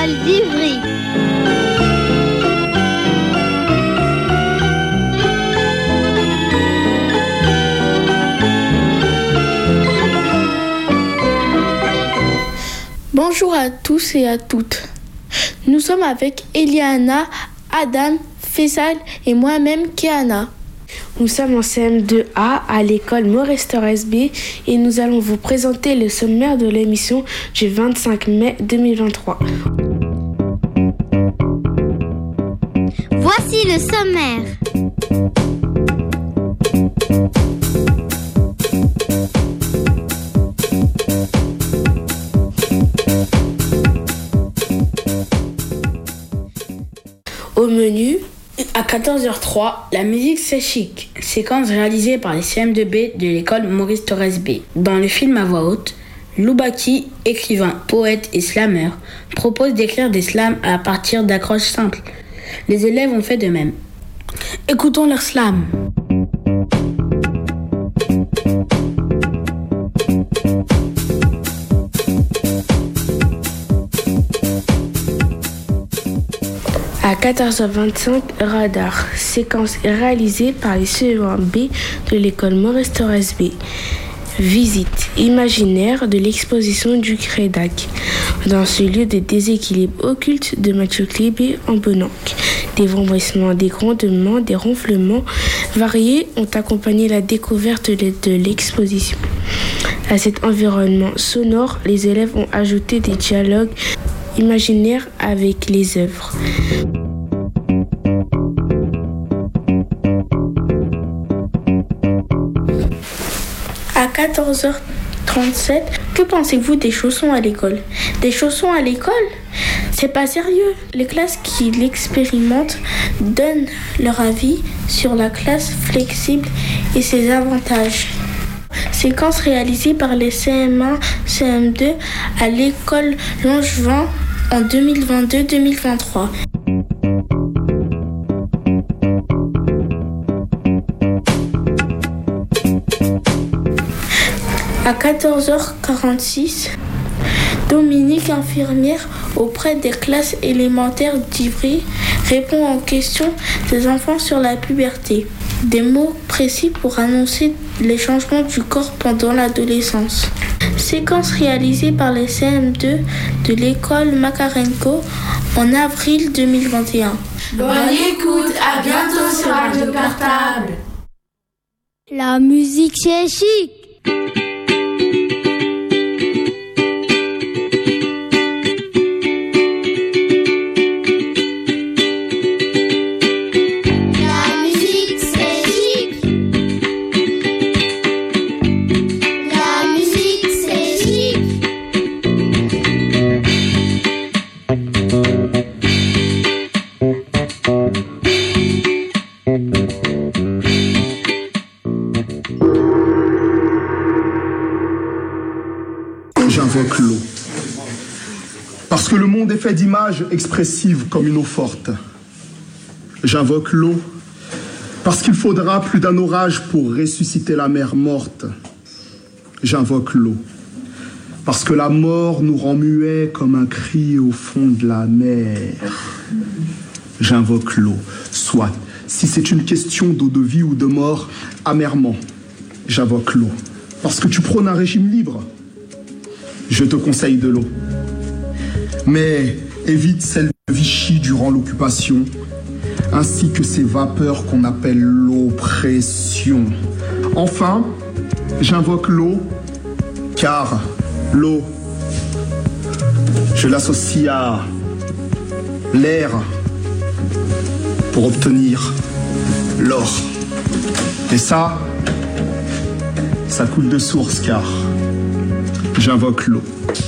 l'école d'Ivry. Bonjour à tous et à toutes. Nous sommes avec Eliana, Adam, Faisal et moi-même Kéana. Nous sommes en CM2A à l'école Maurice Thorez B et nous allons vous présenter le sommaire de l'émission du 25 mai 2023. Voici le sommaire. Au menu, à 14h03, la musique c'est chic, séquence réalisée par les CM2B de l'école Maurice Thorez B. Dans le film à voix haute, Loubaki, écrivain, poète et slammer, propose d'écrire des slams à partir d'accroches simples. Les élèves ont fait de même. Écoutons leur slam. À 14h25, Radar, séquence réalisée par les CE1B de l'école Maurice Thorez B. Visite imaginaire de l'exposition du Crédac. Dans ce lieu de déséquilibre occulte de Mathieu Clébé en Bonanque. Des vomissements, des grondements, des ronflements variés ont accompagné la découverte de l'exposition. À cet environnement sonore, les élèves ont ajouté des dialogues imaginaires avec les œuvres. À 14h37, que pensez-vous des chaussons à l'école ? Des chaussons à l'école ? C'est pas sérieux. Les classes qui l'expérimentent donnent leur avis sur la classe flexible et ses avantages. Séquence réalisée par les CM1, CM2 à l'école Langevin en 2022-2023. À 14h46, Dominique, infirmière auprès des classes élémentaires d'Ivry, répond aux questions des enfants sur la puberté. Des mots précis pour annoncer les changements du corps pendant l'adolescence. Séquence réalisée par les CM2 de l'école Makarenko en avril 2021. Bonne écoute, à bientôt sur Radio Cartable. La musique c'est chic. J'invoque l'eau. Parce que le monde est fait d'images expressives comme une eau forte. J'invoque l'eau. Parce qu'il faudra plus d'un orage pour ressusciter la mer morte. J'invoque l'eau. Parce que la mort nous rend muets comme un cri au fond de la mer. J'invoque l'eau. Soit, si c'est une question d'eau de vie ou de mort, amèrement, j'invoque l'eau. Parce que tu prônes un régime libre. Je te conseille de l'eau. Mais évite celle de Vichy durant l'occupation, ainsi que ces vapeurs qu'on appelle l'oppression. Enfin, j'invoque l'eau, car l'eau, je l'associe à l'air pour obtenir l'or. Et ça coule de source, car j'invoque l'eau.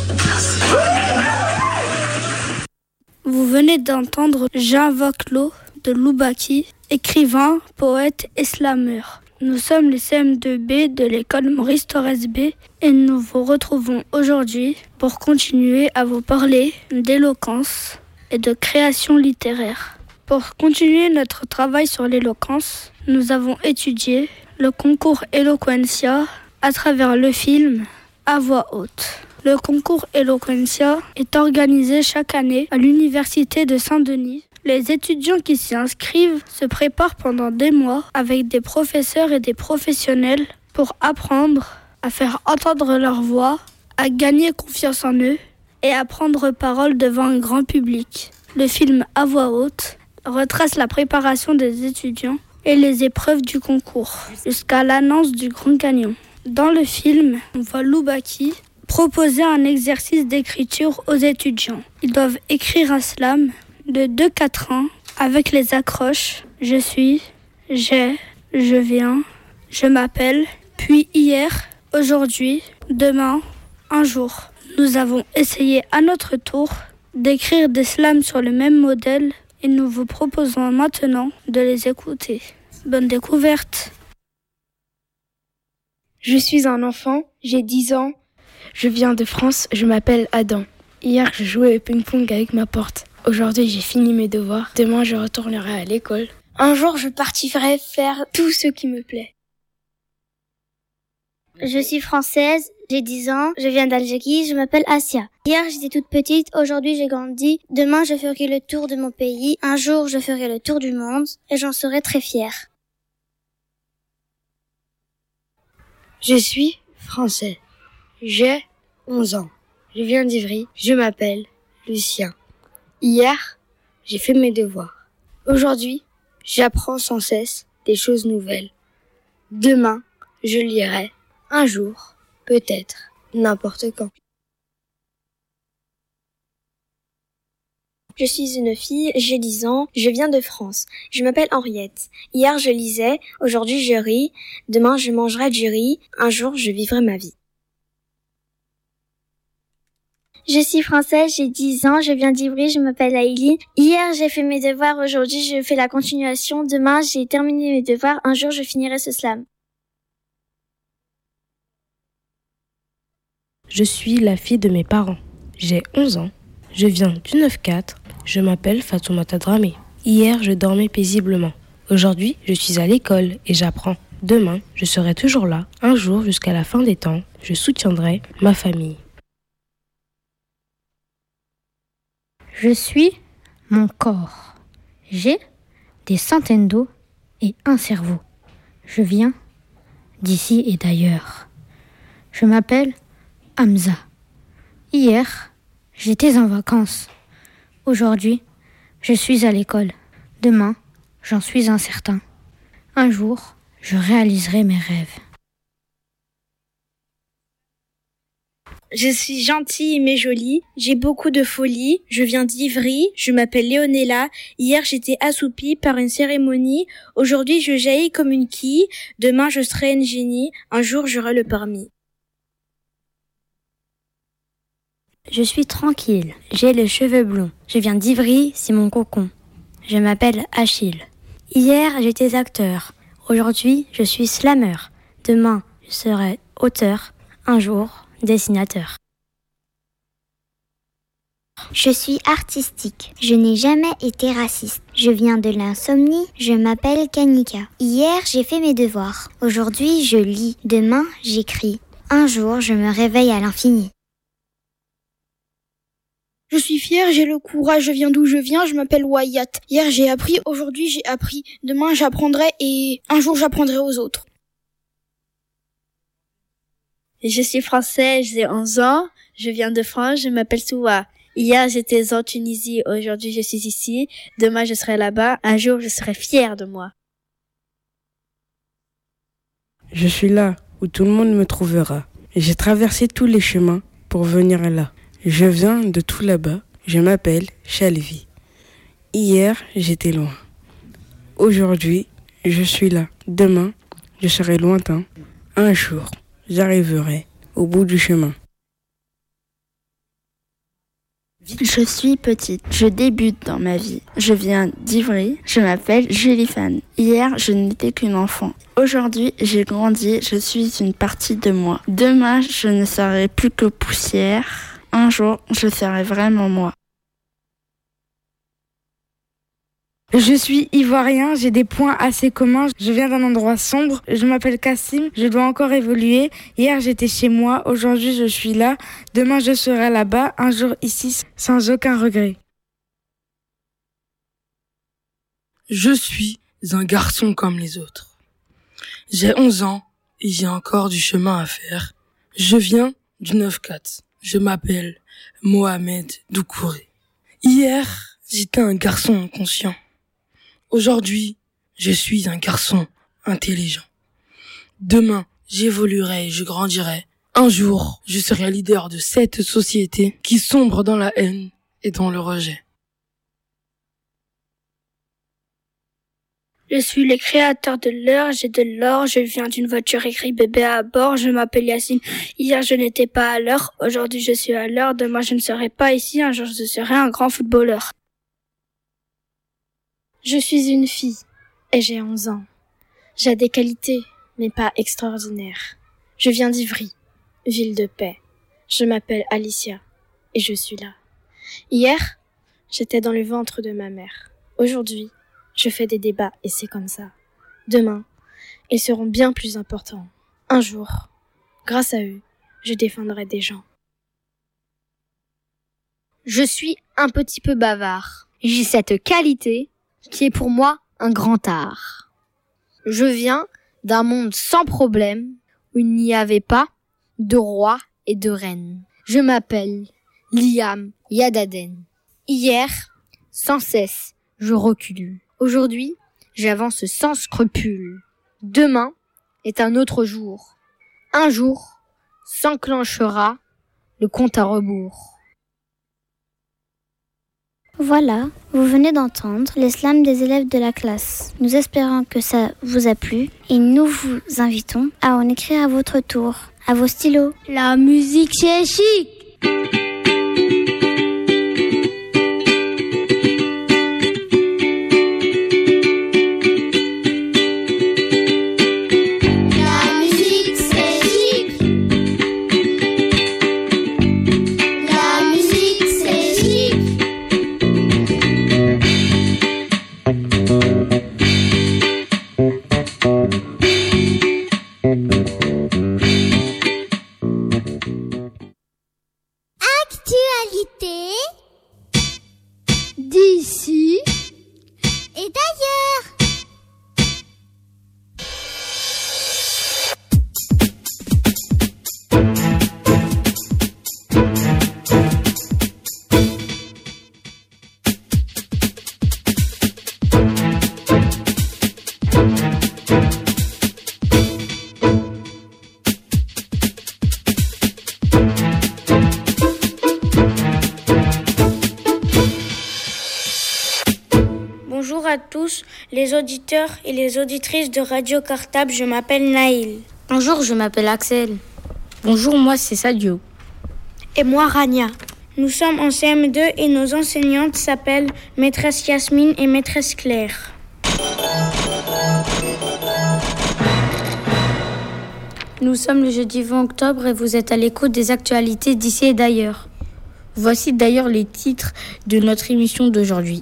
Vous venez d'entendre J'invoque l'eau de Loubaki, écrivain, poète et slammer. Nous sommes les CM2B de l'école Maurice Thorez B et nous vous retrouvons aujourd'hui pour continuer à vous parler d'éloquence et de création littéraire. Pour continuer notre travail sur l'éloquence, nous avons étudié le concours Eloquentia à travers le film À voix haute. Le concours Eloquentia est organisé chaque année à l'Université de Saint-Denis. Les étudiants qui s'y inscrivent se préparent pendant des mois avec des professeurs et des professionnels pour apprendre à faire entendre leur voix, à gagner confiance en eux et à prendre parole devant un grand public. Le film à voix haute retrace la préparation des étudiants et les épreuves du concours jusqu'à l'annonce du grand gagnant. Dans le film, on voit Loubaki proposer un exercice d'écriture aux étudiants. Ils doivent écrire un slam de 2-4 ans avec les accroches « je suis »,« j'ai »,« je viens »,« je m'appelle », puis hier, aujourd'hui, demain, un jour. Nous avons essayé à notre tour d'écrire des slams sur le même modèle et nous vous proposons maintenant de les écouter. Bonne découverte! Je suis un enfant, j'ai 10 ans, je viens de France, je m'appelle Adam. Hier, je jouais au ping-pong avec ma porte. Aujourd'hui, j'ai fini mes devoirs. Demain, je retournerai à l'école. Un jour, je partirai faire tout ce qui me plaît. Je suis française, j'ai 10 ans, je viens d'Algérie, je m'appelle Asia. Hier, j'étais toute petite, aujourd'hui j'ai grandi. Demain, je ferai le tour de mon pays. Un jour, je ferai le tour du monde et j'en serai très fière. Je suis français. J'ai 11 ans. Je viens d'Ivry. Je m'appelle Lucien. Hier, j'ai fait mes devoirs. Aujourd'hui, j'apprends sans cesse des choses nouvelles. Demain, je lirai. Un jour, peut-être, n'importe quand. Je suis une fille, j'ai 10 ans, je viens de France. Je m'appelle Henriette. Hier, je lisais, aujourd'hui, je ris. Demain, je mangerai du riz. Un jour, je vivrai ma vie. Je suis française, j'ai 10 ans, je viens d'Ivry, je m'appelle Aïline. Hier, j'ai fait mes devoirs, aujourd'hui, je fais la continuation. Demain, j'ai terminé mes devoirs. Un jour, je finirai ce slam. Je suis la fille de mes parents. J'ai 11 ans. Je viens du 9-4. Je m'appelle Fatoumata Dramé. Hier, je dormais paisiblement. Aujourd'hui, je suis à l'école et j'apprends. Demain, je serai toujours là. Un jour, jusqu'à la fin des temps, je soutiendrai ma famille. Je suis mon corps. J'ai des centaines d'os et un cerveau. Je viens d'ici et d'ailleurs. Je m'appelle Hamza. Hier, j'étais en vacances. Aujourd'hui, je suis à l'école. Demain, j'en suis incertain. Un jour, je réaliserai mes rêves. Je suis gentille mais jolie, j'ai beaucoup de folie, je viens d'Ivry, je m'appelle Léonella, hier j'étais assoupie par une cérémonie, aujourd'hui je jaillis comme une quille, demain je serai une génie, un jour j'aurai le permis. Je suis tranquille, j'ai les cheveux blonds, je viens d'Ivry, c'est mon cocon. Je m'appelle Achille. Hier j'étais acteur, aujourd'hui je suis slammer, demain je serai auteur, un jour dessinateur. Je suis artistique. Je n'ai jamais été raciste. Je viens de l'insomnie. Je m'appelle Kanika. Hier, j'ai fait mes devoirs. Aujourd'hui, je lis. Demain, j'écris. Un jour, je me réveille à l'infini. Je suis fière, j'ai le courage, je viens d'où je viens, je m'appelle Wyatt. Hier, j'ai appris, aujourd'hui, j'ai appris. Demain, j'apprendrai et un jour, j'apprendrai aux autres. Je suis française, j'ai 11 ans, je viens de France, je m'appelle Soua. Hier, j'étais en Tunisie, aujourd'hui je suis ici, demain je serai là-bas, un jour je serai fière de moi. Je suis là où tout le monde me trouvera. J'ai traversé tous les chemins pour venir là. Je viens de tout là-bas, je m'appelle Chalvi. Hier, j'étais loin. Aujourd'hui, je suis là. Demain, je serai lointain. Un jour, j'arriverai au bout du chemin. Je suis petite, je débute dans ma vie. Je viens d'Ivry, je m'appelle Julie Fan. Hier, je n'étais qu'une enfant. Aujourd'hui, j'ai grandi, je suis une partie de moi. Demain, je ne serai plus que poussière. Un jour, je serai vraiment moi. Je suis ivoirien, j'ai des points assez communs. Je viens d'un endroit sombre. Je m'appelle Kassim, je dois encore évoluer. Hier, j'étais chez moi. Aujourd'hui, je suis là. Demain, je serai là-bas. Un jour ici, sans aucun regret. Je suis un garçon comme les autres. J'ai 11 ans et j'ai encore du chemin à faire. Je viens du 9-4. Je m'appelle Mohamed Doucouré. Hier, j'étais un garçon inconscient. Aujourd'hui, je suis un garçon intelligent. Demain, j'évoluerai et je grandirai. Un jour, je serai leader de cette société qui sombre dans la haine et dans le rejet. Je suis le créateur de l'heure, j'ai de l'or, je viens d'une voiture écrit bébé à bord, je m'appelle Yacine. Hier je n'étais pas à l'heure, aujourd'hui je suis à l'heure, demain je ne serai pas ici, un jour je serai un grand footballeur. Je suis une fille et j'ai 11 ans. J'ai des qualités, mais pas extraordinaires. Je viens d'Ivry, ville de paix. Je m'appelle Alicia et je suis là. Hier, j'étais dans le ventre de ma mère. Aujourd'hui, je fais des débats et c'est comme ça. Demain, ils seront bien plus importants. Un jour, grâce à eux, je défendrai des gens. Je suis un petit peu bavard. J'ai cette qualité qui est pour moi un grand art. Je viens d'un monde sans problème où il n'y avait pas de roi et de reine. Je m'appelle Liam Yadaden. Hier, sans cesse, je recule. Aujourd'hui, j'avance sans scrupule. Demain est un autre jour. Un jour s'enclenchera le compte à rebours. Voilà, vous venez d'entendre les slams des élèves de la classe. Nous espérons que ça vous a plu et nous vous invitons à en écrire à votre tour, à vos stylos. La musique c'est chic. Actualité d'ici et d'ailleurs. Bonjour à tous les auditeurs et les auditrices de Radio Cartable, je m'appelle Naïl. Bonjour, je m'appelle Axel. Bonjour, moi c'est Sadio. Et moi Rania. Nous sommes en CM2 et nos enseignantes s'appellent Maîtresse Yasmine et Maîtresse Claire. Nous sommes le jeudi 20 octobre et vous êtes à l'écoute des actualités d'ici et d'ailleurs. Voici d'ailleurs les titres de notre émission d'aujourd'hui.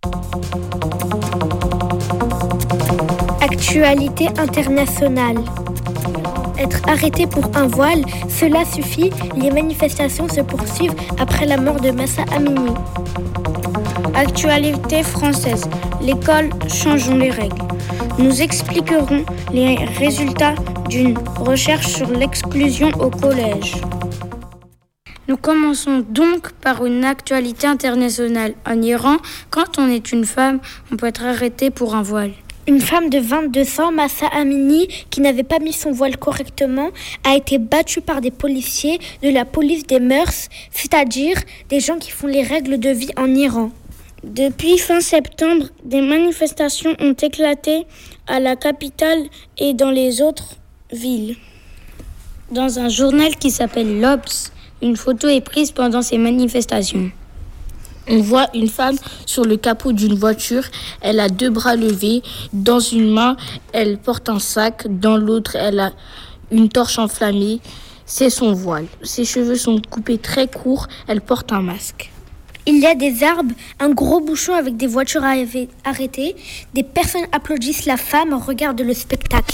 Actualité internationale. Être arrêté pour un voile, cela suffit. Les manifestations se poursuivent après la mort de Mahsa Amini. Actualité française. L'école, changeons les règles. Nous expliquerons les résultats d'une recherche sur l'exclusion au collège. Nous commençons donc par une actualité internationale. En Iran, quand on est une femme, on peut être arrêté pour un voile. Une femme de 22 ans, Mahsa Amini, qui n'avait pas mis son voile correctement, a été battue par des policiers de la police des mœurs, c'est-à-dire des gens qui font les règles de vie en Iran. Depuis fin septembre, des manifestations ont éclaté à la capitale et dans les autres villes. Dans un journal qui s'appelle l'Obs, une photo est prise pendant ces manifestations. On voit une femme sur le capot d'une voiture. Elle a 2 bras levés. Dans une main, elle porte un sac. Dans l'autre, elle a une torche enflammée. C'est son voile. Ses cheveux sont coupés très courts. Elle porte un masque. Il y a des arbres, un gros bouchon avec des voitures arrêtées. Des personnes applaudissent la femme, regardent le spectacle.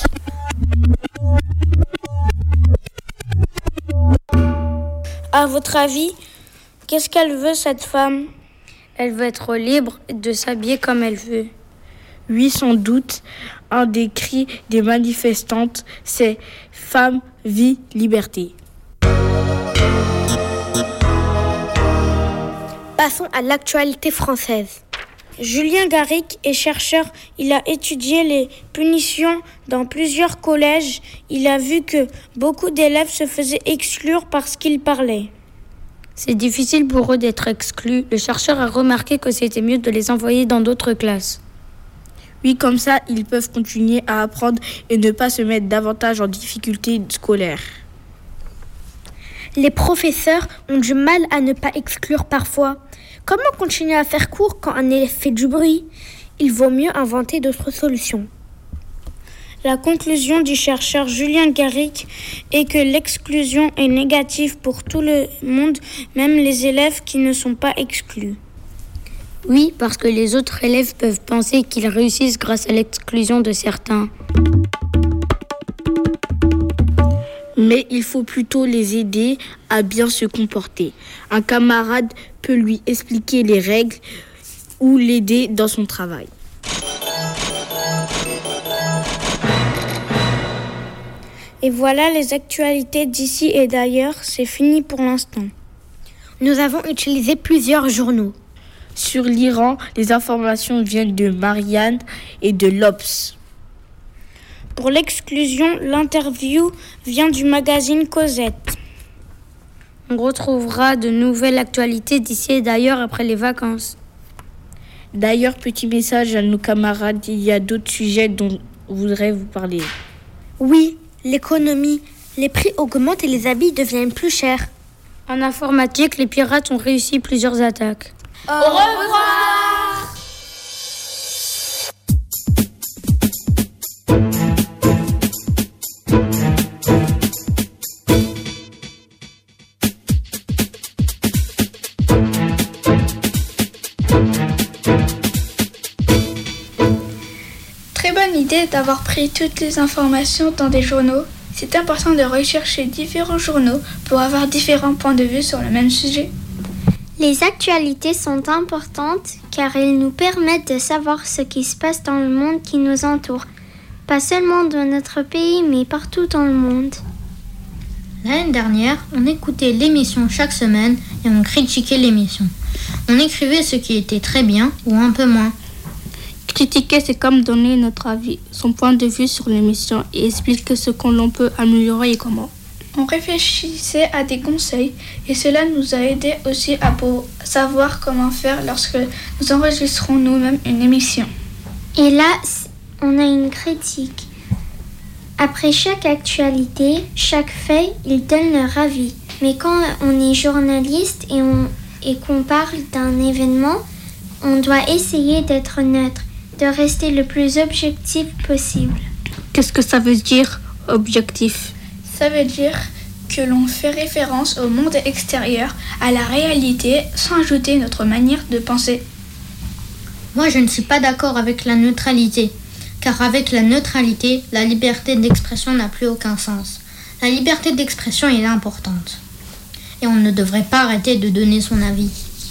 À votre avis, qu'est-ce qu'elle veut, cette femme ? Elle veut être libre de s'habiller comme elle veut. Oui, sans doute, un des cris des manifestantes, c'est « Femme, vie, liberté ». Passons à l'actualité française. Julien Garrick est chercheur. Il a étudié les punitions dans plusieurs collèges. Il a vu que beaucoup d'élèves se faisaient exclure parce qu'ils parlaient. C'est difficile pour eux d'être exclus. Le chercheur a remarqué que c'était mieux de les envoyer dans d'autres classes. Oui, comme ça, ils peuvent continuer à apprendre et ne pas se mettre davantage en difficulté scolaire. Les professeurs ont du mal à ne pas exclure parfois. Comment continuer à faire cours quand un élève fait du bruit ? Il vaut mieux inventer d'autres solutions. La conclusion du chercheur Julien Garrick est que l'exclusion est négative pour tout le monde, même les élèves qui ne sont pas exclus. Oui, parce que les autres élèves peuvent penser qu'ils réussissent grâce à l'exclusion de certains. Mais il faut plutôt les aider à bien se comporter. Un camarade peut lui expliquer les règles ou l'aider dans son travail. Et voilà les actualités d'ici et d'ailleurs, c'est fini pour l'instant. Nous avons utilisé plusieurs journaux. Sur l'Iran, les informations viennent de Marianne et de l'Obs. Pour l'exclusion, l'interview vient du magazine Cosette. On retrouvera de nouvelles actualités d'ici et d'ailleurs après les vacances. D'ailleurs, petit message à nos camarades, il y a d'autres sujets dont je voudrais vous parler. Oui, l'économie. Les prix augmentent et les habits deviennent plus chers. En informatique, les pirates ont réussi plusieurs attaques. Au revoir! Très bonne idée d'avoir pris toutes les informations dans des journaux. C'est important de rechercher différents journaux pour avoir différents points de vue sur le même sujet. Les actualités sont importantes car elles nous permettent de savoir ce qui se passe dans le monde qui nous entoure. Pas seulement dans notre pays, mais partout dans le monde. L'année dernière, on écoutait l'émission chaque semaine et on critiquait l'émission. On écrivait ce qui était très bien ou un peu moins. Critiquer, c'est comme donner notre avis, son point de vue sur l'émission et expliquer ce qu'on peut améliorer et comment. On réfléchissait à des conseils et cela nous a aidé aussi à savoir comment faire lorsque nous enregistrons nous-mêmes une émission. Et là, on a une critique. Après chaque actualité, chaque fait, ils donnent leur avis. Mais quand on est journaliste et qu'on parle d'un événement, on doit essayer d'être neutre, de rester le plus objectif possible. Qu'est-ce que ça veut dire, objectif ? Ça veut dire que l'on fait référence au monde extérieur, à la réalité, sans ajouter notre manière de penser. Moi, je ne suis pas d'accord avec la neutralité, car avec la neutralité, la liberté d'expression n'a plus aucun sens. La liberté d'expression est importante, et on ne devrait pas arrêter de donner son avis.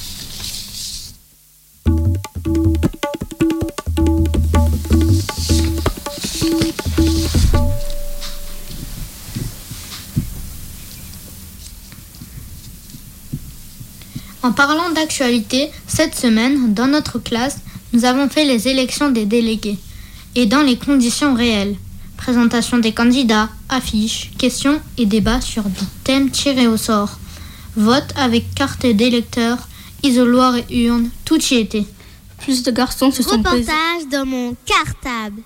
En parlant d'actualité, cette semaine, dans notre classe, nous avons fait les élections des délégués. Et dans les conditions réelles. Présentation des candidats, affiches, questions et débats sur des thèmes tirés au sort. Vote avec carte d'électeur, isoloir et urne, tout y était. Plus de garçons se sont posés. Reportage dans mon cartable.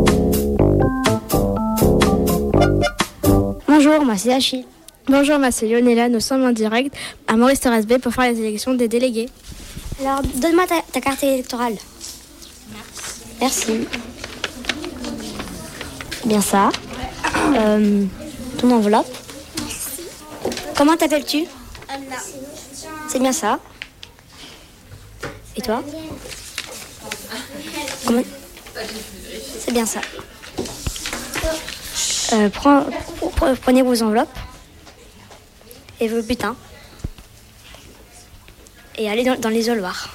Bonjour, moi c'est Achille. Bonjour, moi c'est Lionella. Nous sommes en direct à Maurice Thorez B pour faire les élections des délégués. Alors, donne-moi ta carte électorale. Merci. Bien ça. Ton enveloppe. Comment t'appelles-tu? C'est bien ça. Et toi? Comment? C'est bien ça. Prenez vos enveloppes et vos bulletins et allez dans l'isoloir.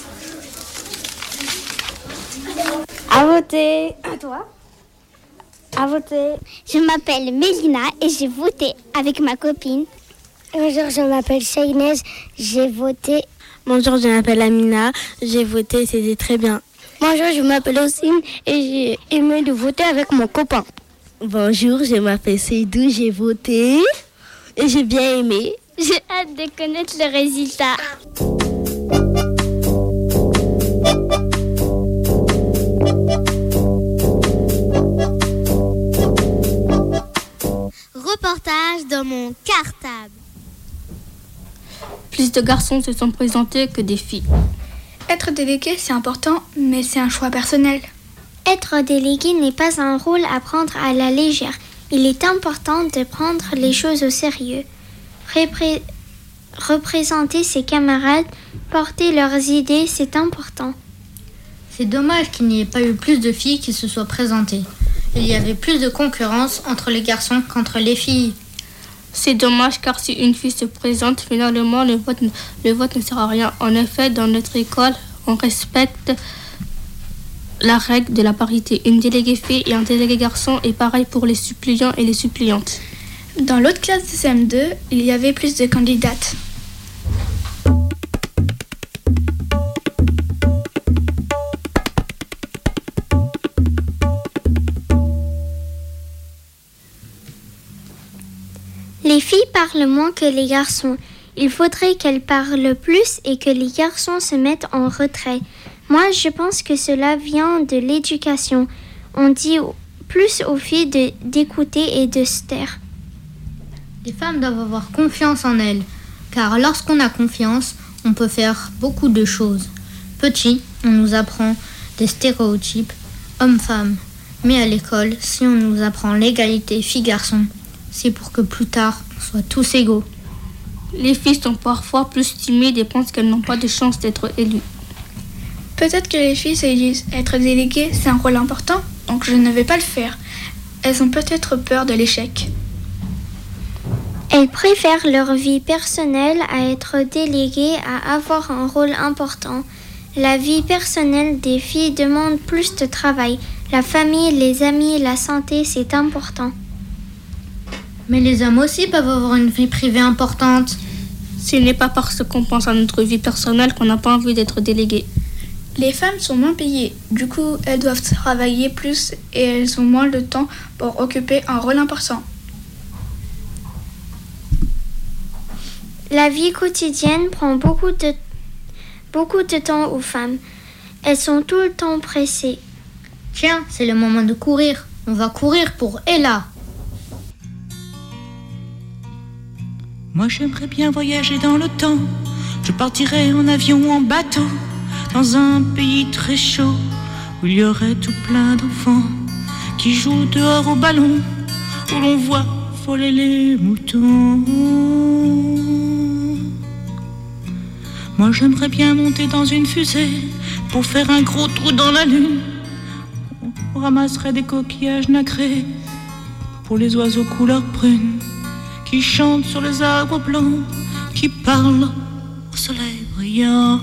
À voter. À toi. À voter. Je m'appelle Mélina et j'ai voté avec ma copine. Bonjour, je m'appelle Shainez, j'ai voté. Bonjour, je m'appelle Amina, j'ai voté, c'était très bien. Bonjour, je m'appelle Ossine et j'ai aimé de voter avec mon copain. Bonjour, je m'appelle Seydou, j'ai voté et j'ai bien aimé. J'ai hâte de connaître le résultat. Reportage dans mon cartable. Plus de garçons se sont présentés que des filles. Être délégué, c'est important, mais c'est un choix personnel. Être délégué n'est pas un rôle à prendre à la légère. Il est important de prendre les choses au sérieux. Représenter ses camarades, porter leurs idées, c'est important. C'est dommage qu'il n'y ait pas eu plus de filles qui se soient présentées. Il y avait plus de concurrence entre les garçons qu'entre les filles. C'est dommage car si une fille se présente, finalement le vote ne sert à rien. En effet, dans notre école, on respecte la règle de la parité. Une déléguée fille et un délégué garçon est pareil pour les suppléants et les suppléantes. Dans l'autre classe de CM2, il y avait plus de candidates. Les filles parlent moins que les garçons. Il faudrait qu'elles parlent plus et que les garçons se mettent en retrait. Moi, je pense que cela vient de l'éducation. On dit plus aux filles d'écouter et de se taire. Les femmes doivent avoir confiance en elles, car lorsqu'on a confiance, on peut faire beaucoup de choses. Petit, on nous apprend des stéréotypes hommes-femmes. Mais à l'école, si on nous apprend l'égalité filles-garçons, c'est pour que plus tard, on soit tous égaux. Les filles sont parfois plus timides et pensent qu'elles n'ont pas de chance d'être élues. Peut-être que les filles se disent être déléguées, c'est un rôle important, donc je ne vais pas le faire. Elles ont peut-être peur de l'échec. Elles préfèrent leur vie personnelle à être déléguées, à avoir un rôle important. La vie personnelle des filles demande plus de travail. La famille, les amis, la santé, c'est important. Mais les hommes aussi peuvent avoir une vie privée importante. Ce n'est pas parce qu'on pense à notre vie personnelle qu'on n'a pas envie d'être délégué. Les femmes sont moins payées, du coup elles doivent travailler plus et elles ont moins de temps pour occuper un rôle important. La vie quotidienne prend beaucoup de temps aux femmes. Elles sont tout le temps pressées. Tiens, c'est le moment de courir. On va courir pour Ella. Moi j'aimerais bien voyager dans le temps. Je partirais en avion ou en bateau, dans un pays très chaud, où il y aurait tout plein d'enfants qui jouent dehors au ballon, où l'on voit voler les moutons. Moi j'aimerais bien monter dans une fusée pour faire un gros trou dans la lune. On ramasserait des coquillages nacrés pour les oiseaux couleur prune qui chantent sur les arbres blancs, qui parlent au soleil brillant.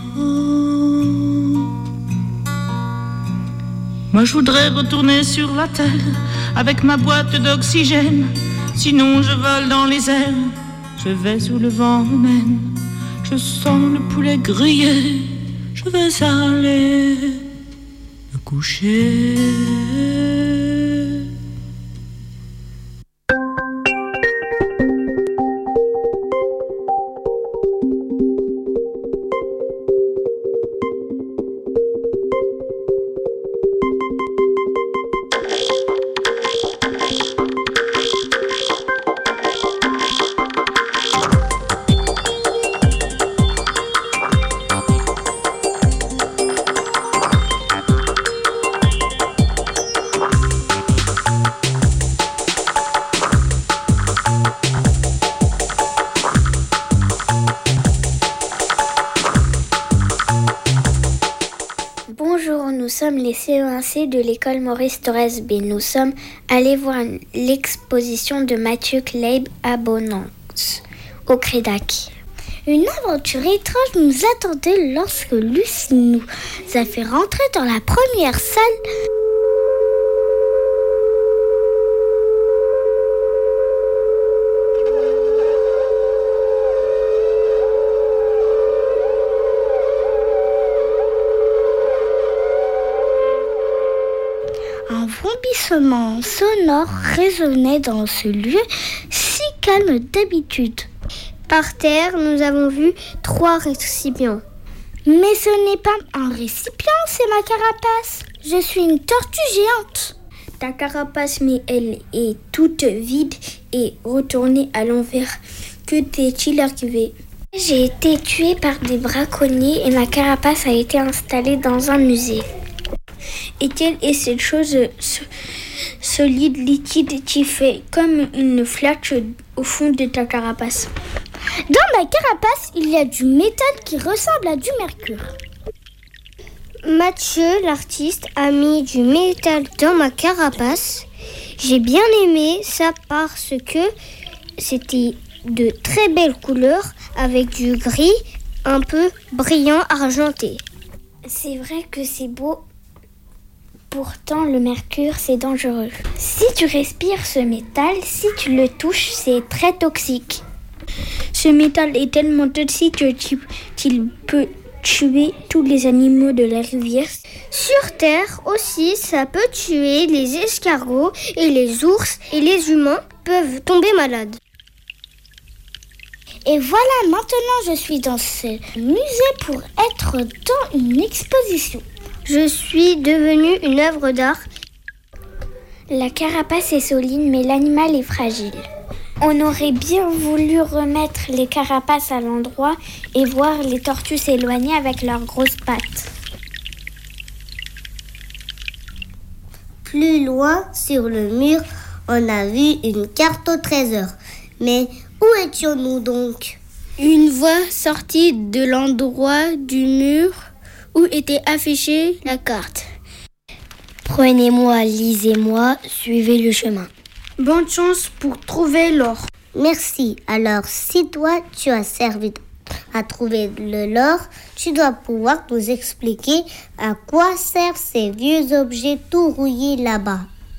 Moi je voudrais retourner sur la terre avec ma boîte d'oxygène. Sinon je vole dans les airs, je vais sous le vent mène. Je sens le poulet grillé, je vais aller me coucher. sommes les CE1C de l'école Maurice Thorez B. Nous sommes allés voir l'exposition de Mathieu Kleib à Bonance, au Crédac. Une aventure étrange nous attendait lorsque Lucie nous a fait rentrer dans la première salle. Un vrombissement sonore résonnait dans ce lieu si calme d'habitude. Par terre, nous avons vu 3 récipients. Mais ce n'est pas un récipient, c'est ma carapace. Je suis une tortue géante. Ta carapace, mais elle est toute vide et retournée à l'envers. Que t'est-il arrivé ? J'ai été tuée par des braconniers et ma carapace a été installée dans un musée. Et quelle est cette chose solide, liquide, qui fait comme une flaque au fond de ta carapace ? Dans ma carapace, il y a du métal qui ressemble à du mercure. Mathieu, l'artiste, a mis du métal dans ma carapace. J'ai bien aimé ça parce que c'était de très belles couleurs avec du gris un peu brillant argenté. C'est vrai que c'est beau. Pourtant, le mercure, c'est dangereux. Si tu respires ce métal, si tu le touches, c'est très toxique. Ce métal est tellement toxique qu'il peut tuer tous les animaux de la rivière. Sur Terre aussi, ça peut tuer les escargots et les ours et les humains peuvent tomber malades. Et voilà, maintenant je suis dans ce musée pour être dans une exposition. Je suis devenue une œuvre d'art. La carapace est solide, mais l'animal est fragile. On aurait bien voulu remettre les carapaces à l'endroit et voir les tortues s'éloigner avec leurs grosses pattes. Plus loin, sur le mur, on a vu une carte au trésor. Mais où étions-nous donc ? Une voix sortit de l'endroit du mur où était affichée la carte. Prenez-moi, lisez-moi, suivez le chemin. Bonne chance pour trouver l'or. Merci. Alors, si toi, tu as servi à trouver l'or, tu dois pouvoir nous expliquer à quoi servent ces vieux objets tout rouillés là-bas.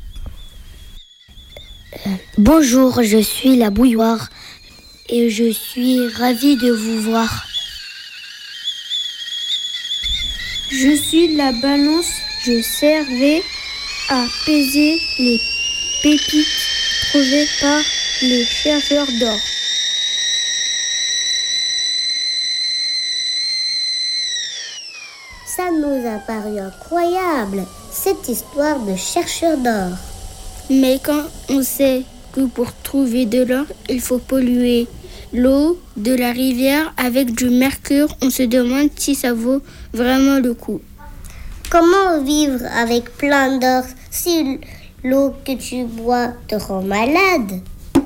Bonjour, je suis la bouilloire et je suis ravie de vous voir. Je suis la balance, je servais à peser les pépites trouvées par les chercheurs d'or. Ça nous a paru incroyable, cette histoire de chercheurs d'or. Mais quand on sait que pour trouver de l'or, il faut polluer l'eau de la rivière avec du mercure, on se demande si ça vaut vraiment le coup. Comment vivre avec plein d'or si l'eau que tu bois te rend malade ?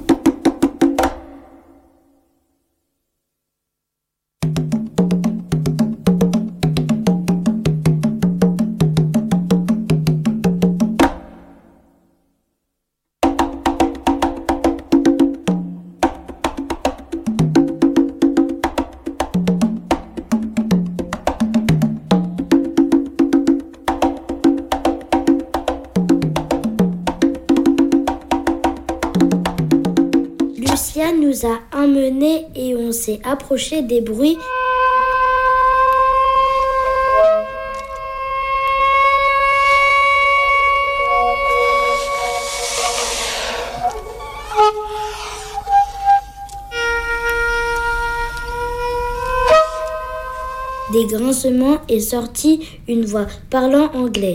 Nous a emmenés et on s'est approché des bruits. Des grincements est sortie une voix parlant anglais.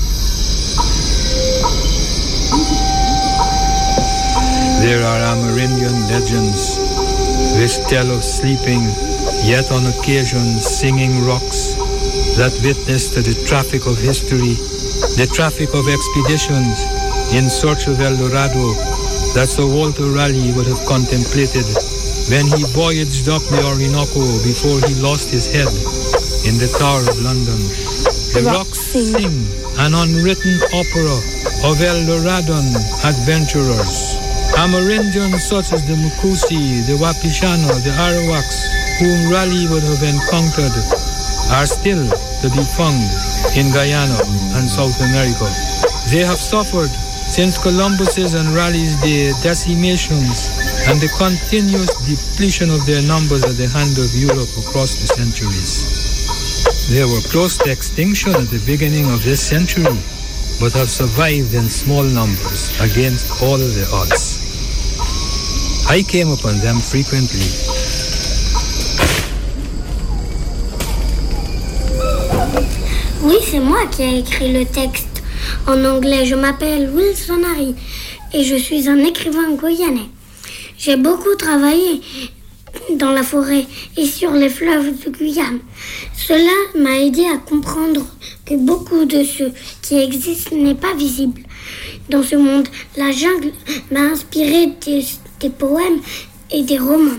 There are Amerindian legends which tell of sleeping, yet on occasion singing rocks that witness to the traffic of history, the traffic of expeditions in search of El Dorado that Sir Walter Raleigh would have contemplated when he voyaged up the Orinoco before he lost his head in the Tower of London. The rocks sing an unwritten opera of Eldoradon adventurers. Amerindians such as the Mukusi, the Wapishana, the Arawaks, whom Raleigh would have encountered, are still to be found in Guyana and South America. They have suffered since Columbus's and Raleigh's day decimations and the continuous depletion of their numbers at the hand of Europe across the centuries. They were close to extinction at the beginning of this century, but have survived in small numbers against all the odds. I came upon them frequently. Oui, c'est moi qui ai écrit le texte en anglais. Je m'appelle Wilson Harry et je suis un écrivain guyanais. J'ai beaucoup travaillé dans la forêt et sur les fleuves de Guyane. Cela m'a aidé à comprendre que beaucoup de ce qui existe n'est pas visible. Dans ce monde, la jungle m'a inspiré des poèmes et des romans.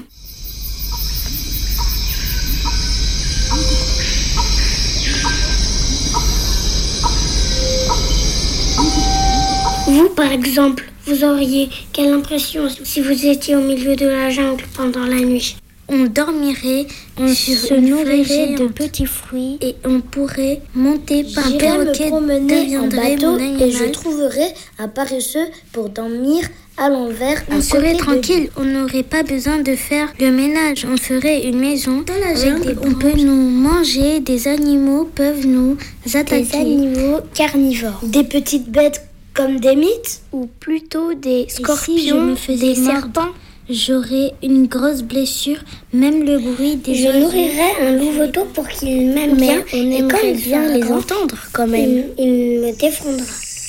Vous, par exemple, vous auriez quelle impression si vous étiez au milieu de la jungle pendant la nuit? On dormirait, on se nourrirait de petits fruits et on pourrait monter par un perroquet, deviendrait mon animal. Et je trouverais un paresseux pour dormir à l'envers. On serait tranquille, on n'aurait pas besoin de faire le ménage. On ferait une maison dans la jungle. On peut nous manger, des animaux peuvent nous attaquer. Des animaux carnivores. Des petites bêtes comme des mythes ou plutôt des scorpions, des serpents. J'aurais une grosse blessure, même le bruit des Je nourrirais un louveteau pour qu'il m'aime bien et quand il vient les entendre quand même, il me défendra.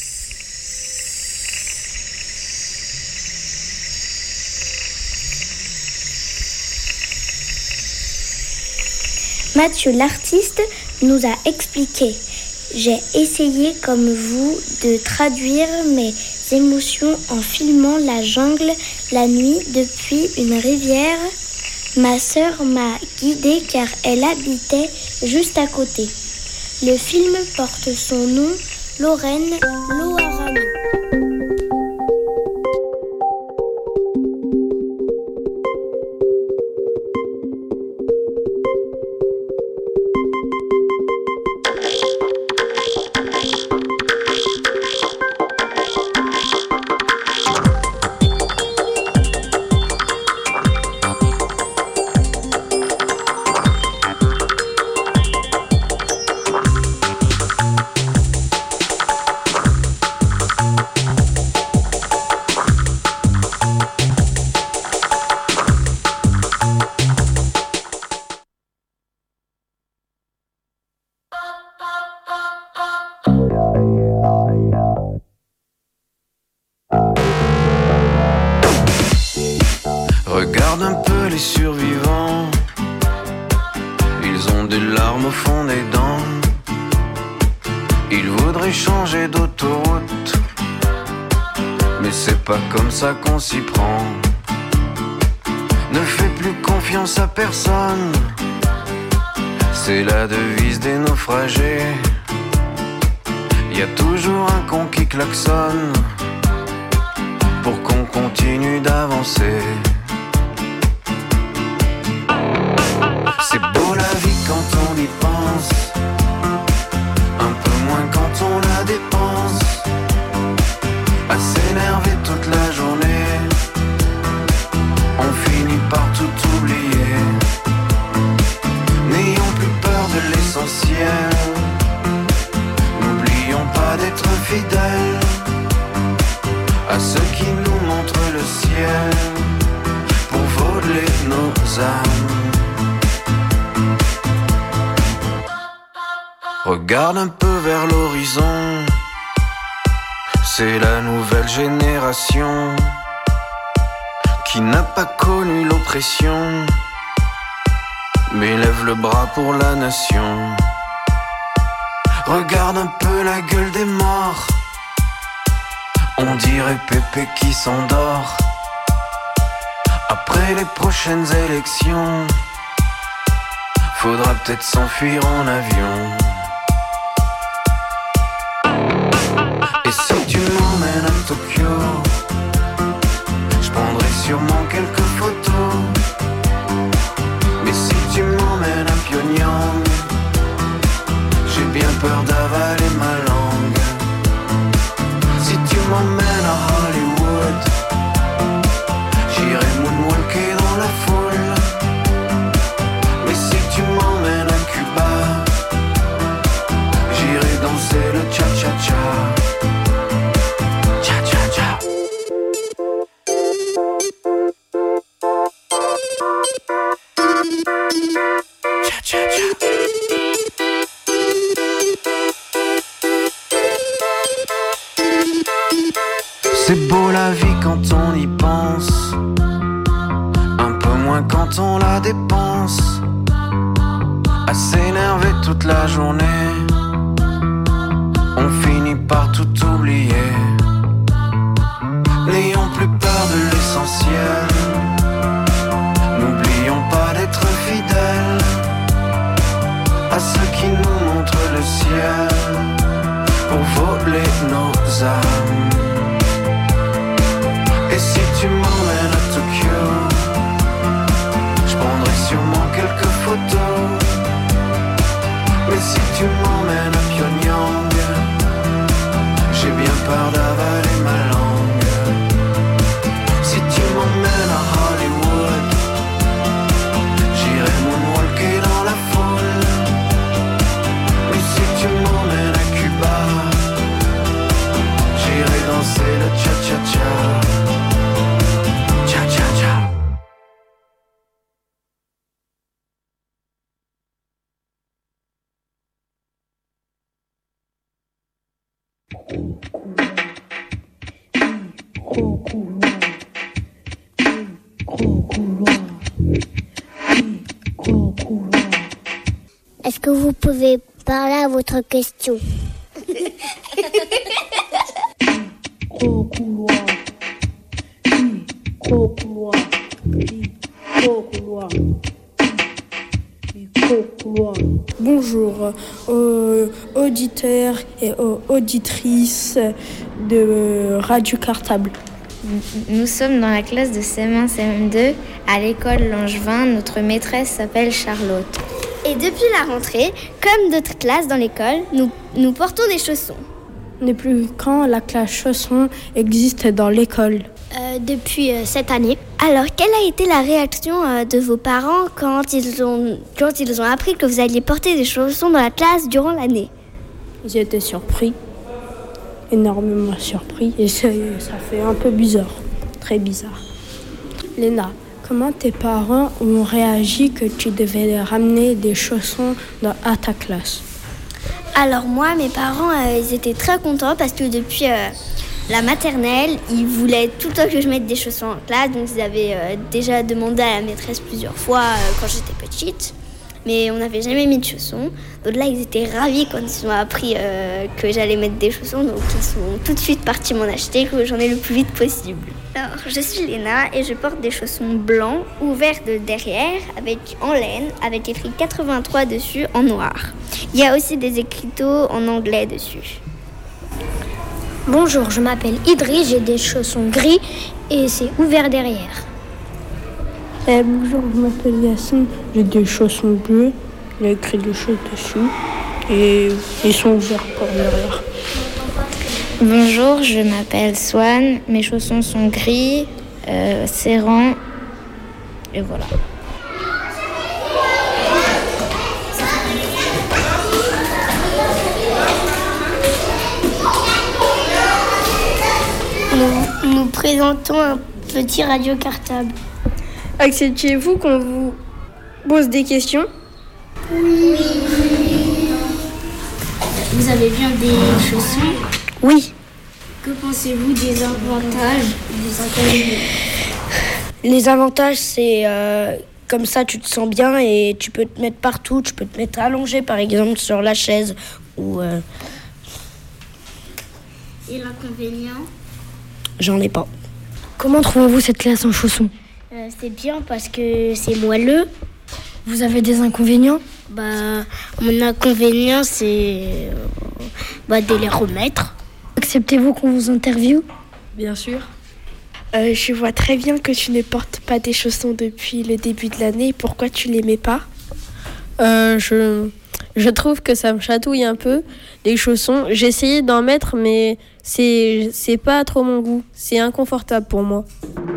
Mathieu l'artiste nous a expliqué. J'ai essayé comme vous de traduire mes émotions en filmant la jungle la nuit depuis une rivière. Ma sœur m'a guidée car elle habitait juste à côté. Le film porte son nom, Lorraine Loarano. Regarde un peu les survivants, ils ont des larmes au fond des dents. Ils voudraient changer d'autoroute, mais c'est pas comme ça qu'on s'y prend. Ne fais plus confiance à personne, c'est la devise des naufragés. Y a toujours un con qui klaxonne pour qu'on continue d'avancer. C'est beau la vie quand on y pense, un peu moins quand on la dépense. À s'énerver toute la journée, on finit par tout oublier. N'ayons plus peur de l'essentiel, n'oublions pas d'être fidèles à ceux qui nous montrent le ciel pour voler nos âmes. Regarde un peu vers l'horizon, c'est la nouvelle génération qui n'a pas connu l'oppression, mais lève le bras pour la nation. Regarde un peu la gueule des morts, on dirait Pépé qui s'endort. Après les prochaines élections, faudra peut-être s'enfuir en avion. tu m'emmènes à Tokyo, je prendrai sûrement quelques photos. Mais si tu m'emmènes à Pyongyang, j'ai bien peur d'avaler ma langue. Si tu m'emmènes à Hollywood, j'irai moonwalker dans la foule. Mais si tu m'emmènes à Cuba, j'irai danser le cha-cha-cha. Cha-cha-cha. Cha-cha-cha. C'est beau la vie quand on y pense, un peu moins quand on la dépense. À s'énerver toute la journée, on finit par tout oublier. N'ayons plus peur de l'essentiel, n'oublions pas d'être fidèles à ceux qui nous montrent le ciel pour voler nos âmes. Et si tu m'emmènes à Tokyo, je prendrai sûrement quelques photos. Mais si tu m'emmènes à Pyongyang, j'ai bien peur d'avaler ma langue. Si tu m'emmènes à Hollywood, j'irai moonwalker dans la foule. Mais si tu m'emmènes à Cuba, j'irai danser le cha-cha-cha. Cha-cha-cha. Est-ce que vous pouvez parler à votre question? Bonjour aux auditeurs et aux auditrices de Radio Cartable. Nous sommes dans la classe de CM1, CM2 à l'école Langevin. Notre maîtresse s'appelle Charlotte. Et depuis la rentrée, comme d'autres classes dans l'école, nous portons des chaussons. Depuis quand la classe chaussons existe dans l'école? Depuis cette année. Alors, quelle a été la réaction de vos parents quand ils ont appris que vous alliez porter des chaussons dans la classe durant l'année? Ils étaient surpris, énormément surpris, et ça fait un peu bizarre, très bizarre. Léna, comment tes parents ont réagi que tu devais ramener des chaussons à ta classe? Alors moi, mes parents, ils étaient très contents parce que depuis la maternelle, ils voulaient tout le temps que je mette des chaussons en classe. Donc ils avaient déjà demandé à la maîtresse plusieurs fois quand j'étais petite. Mais on n'avait jamais mis de chaussons. Donc là, ils étaient ravis quand ils ont appris que j'allais mettre des chaussons. Donc ils sont tout de suite partis m'en acheter, que j'en ai le plus vite possible. Alors, je suis Léna et je porte des chaussons blancs ouverts de derrière en laine avec écrit 83 dessus en noir. Il y a aussi des écriteaux en anglais dessus. Bonjour, je m'appelle Idriss, j'ai des chaussons gris et c'est ouvert derrière. Bonjour, je m'appelle Yacine, j'ai des chaussons bleus, il y a écrit des choses dessus et ils sont ouverts par derrière. Bonjour, je m'appelle Swan, mes chaussons sont gris, serrants et voilà. Nous présentons un petit radio cartable. Acceptez-vous qu'on vous pose des questions? Oui. Vous avez bien des chaussons? Oui. Que pensez-vous des avantages et des inconvénients? Les avantages, c'est comme ça, tu te sens bien et tu peux te mettre partout. Tu peux te mettre allongé, par exemple, sur la chaise. Ou, Et l'inconvénient? J'en ai pas. Comment trouvez-vous cette classe en chaussons? C'est bien parce que c'est moelleux. Vous avez des inconvénients? Mon inconvénient, c'est de les remettre. Acceptez-vous qu'on vous interviewe? Bien sûr. Je vois très bien que tu ne portes pas des chaussons depuis le début de l'année. Pourquoi tu les mets pas? Je trouve que ça me chatouille un peu, les chaussons. J'ai essayé d'en mettre, mais c'est pas trop mon goût. C'est inconfortable pour moi.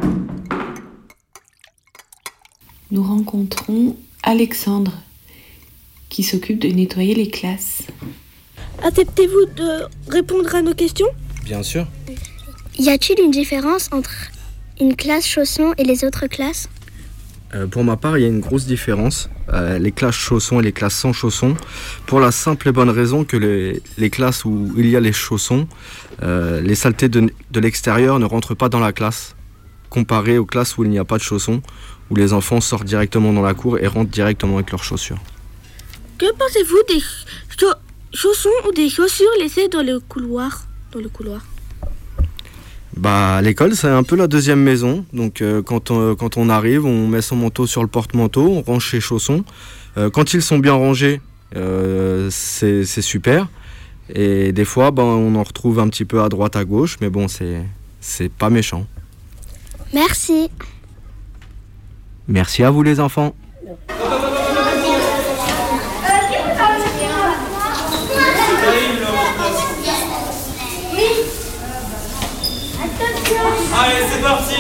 Nous rencontrons Alexandre, qui s'occupe de nettoyer les classes. Acceptez-vous de répondre à nos questions? Bien sûr. Y a-t-il une différence entre une classe chaussons et les autres classes? Pour ma part, il y a une grosse différence. Les classes chaussons et les classes sans chaussons. Pour la simple et bonne raison que les classes où il y a les chaussons, les saletés de l'extérieur ne rentrent pas dans la classe, comparé aux classes où il n'y a pas de chaussons, où les enfants sortent directement dans la cour et rentrent directement avec leurs chaussures. Que pensez-vous des chaussons ou des chaussures laissées dans le couloir? À l'école, c'est un peu la deuxième maison. Donc quand on arrive, on met son manteau sur le porte-manteau, on range ses chaussons. Quand ils sont bien rangés, c'est super. Et des fois, on en retrouve un petit peu à droite, à gauche. Mais bon, c'est pas méchant. Merci. Merci à vous les enfants. Allez, c'est parti!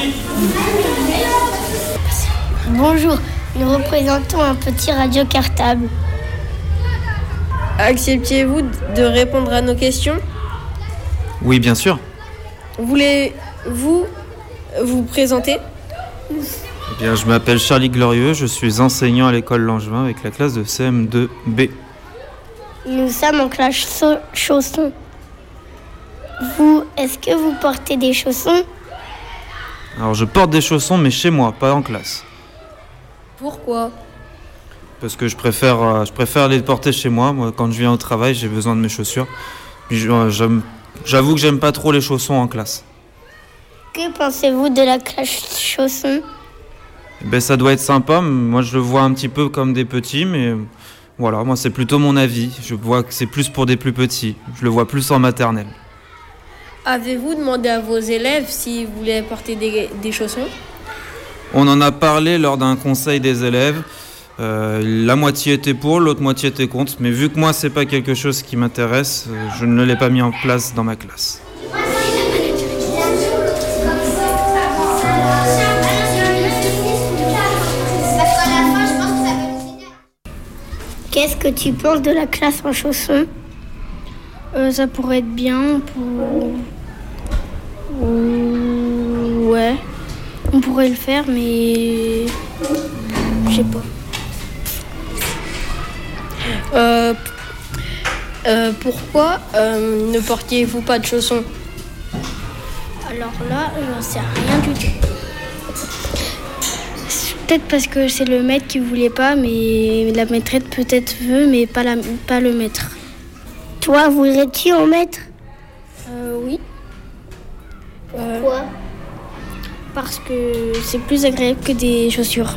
Bonjour, nous représentons un petit radio cartable. Acceptiez-vous de répondre à nos questions? Oui, bien sûr. Voulez-vous vous présenter? Eh bien, je m'appelle Charlie Glorieux, je suis enseignant à l'école Langevin avec la classe de CM2B. Nous sommes en classe chaussons. Vous, est-ce que vous portez des chaussons? Alors, je porte des chaussons, mais chez moi, pas en classe. Pourquoi? Parce que je préfère les porter chez moi. Moi, quand je viens au travail, j'ai besoin de mes chaussures. Puis j'avoue que j'aime pas trop les chaussons en classe. Que pensez-vous de la classe chaussons? Ça doit être sympa. Moi, je le vois un petit peu comme des petits, mais voilà, moi, c'est plutôt mon avis. Je vois que c'est plus pour des plus petits. Je le vois plus en maternelle. Avez-vous demandé à vos élèves s'ils voulaient porter des chaussons? On en a parlé lors d'un conseil des élèves. La moitié était pour, l'autre moitié était contre. Mais vu que moi, c'est pas quelque chose qui m'intéresse, je ne l'ai pas mis en place dans ma classe. Qu'est-ce que tu penses de la classe en chaussons? Ça pourrait être bien pour... Ouais, on pourrait le faire, mais... Je sais pas. Pourquoi ne portiez-vous pas de chaussons? Alors là, j'en sais rien du tout. Peut-être parce que c'est le maître qui voulait pas, mais la maîtresse peut-être veut, mais pas le maître. Toi, voudrais-tu en mettre? Oui. Pourquoi? Parce que c'est plus agréable que des chaussures.